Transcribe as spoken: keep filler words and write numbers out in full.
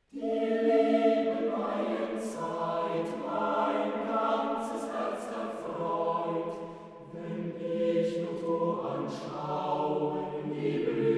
Die Liebe meine Zeit, mein ganzes Herz erfreut, wenn ich nur anschauen die